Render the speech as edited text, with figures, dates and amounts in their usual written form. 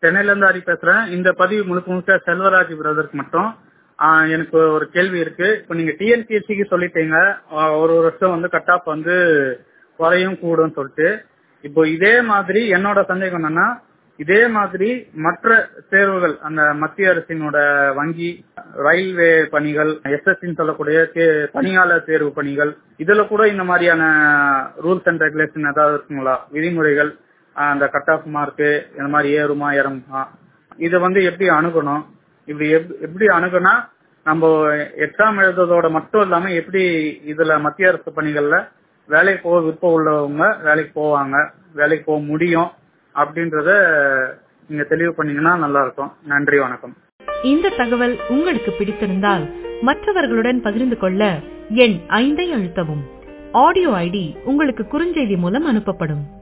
சென்னையில இருந்து ஹரி பேசுறேன். இந்த பதிவு முழுக்க முழுக்க செல்வராஜ் பிரதருக்கு மட்டும். எனக்கு ஒரு கேள்வி இருக்கு. இப்ப நீங்க டிஎன்பிஎஸ்சிக்கு சொல்லிட்டீங்க, ஒரு வருஷம் வந்து கட் ஆஃப் வந்து குறையும் கூடும் சொல்லிட்டு. இப்போ இதே மாதிரி என்னோட சந்தேகம் என்னன்னா, இதே மாதிரி மற்ற தேர்வுகள், அந்த மத்திய அரசினோட வங்கி, ரயில்வே பணிகள், எஸ்எஸ்சின்னு சொல்லக்கூடிய பணியாளர் தேர்வு பணிகள், இதுல கூட இந்த மாதிரியான ரூல்ஸ் அண்ட் ரெகுலேஷன் ஏதாவது இருக்குங்களா? விதிமுறைகள், அந்த கட் ஆஃப் மார்க்கு இந்த மாதிரி ஏறுமா இறங்குமா, இதை வந்து எப்படி அணுகணும்? இப்படி எப்படி அணுகுனா நம்ம எக்ஸாம் எழுதுறதோட மட்டும் இல்லாம எப்படி இதுல மத்திய அரசு பணிகள்ல வேலைக்கு போக விருப்பம் உள்ளவங்க வேலைக்கு போவாங்க, வேலைக்கு போக முடியும் அப்படின்றத நீங்க தெளிவு பண்ணீங்கன்னா நல்லா இருக்கும். நன்றி, வணக்கம். இந்த தகவல் உங்களுக்கு பிடித்திருந்தால் மற்றவர்களுடன் பகிர்ந்து கொள்ள எண் 5 அழுத்தவும். ஆடியோ ஐடி உங்களுக்கு குறுஞ்செய்தி மூலம் அனுப்பப்படும்.